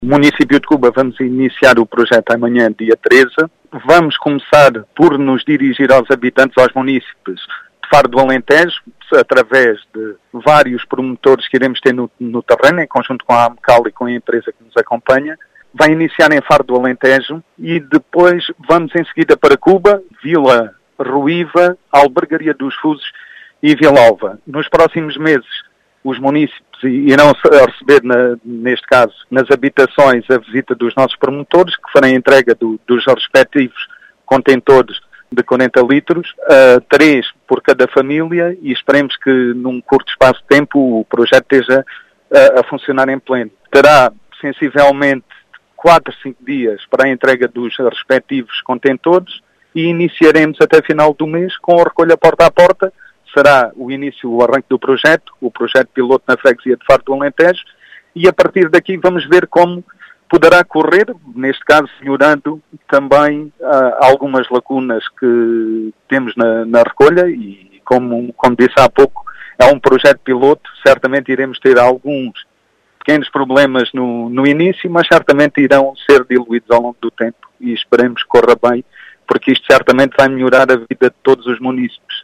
município de Cuba vamos iniciar o projeto amanhã, dia 13. Vamos começar por nos dirigir aos habitantes, aos munícipes de Faro do Alentejo, através de vários promotores que iremos ter no terreno, em conjunto com a AMCAL e com a empresa que nos acompanha. Vai iniciar em Faro do Alentejo e depois vamos em seguida para Cuba, Vila Ruiva, Albergaria dos Fusos e Vila Alva. Nos próximos meses, os munícipes irão receber, neste caso, nas habitações, a visita dos nossos promotores, que farão a entrega dos respectivos contentores de 40 litros, 3 por cada família, e esperemos que num curto espaço de tempo o projeto esteja a funcionar em pleno. Terá sensivelmente 4, 5 dias para a entrega dos respectivos contentores e iniciaremos até final do mês com a recolha porta a porta. Será o início, o arranque do projeto, o projeto piloto na freguesia de Faro do Alentejo, e a partir daqui vamos ver como poderá correr, neste caso melhorando também algumas lacunas que temos na recolha e, como disse há pouco, é um projeto piloto, certamente iremos ter alguns pequenos problemas no início, mas certamente irão ser diluídos ao longo do tempo e esperemos que corra bem, porque isto certamente vai melhorar a vida de todos os munícipes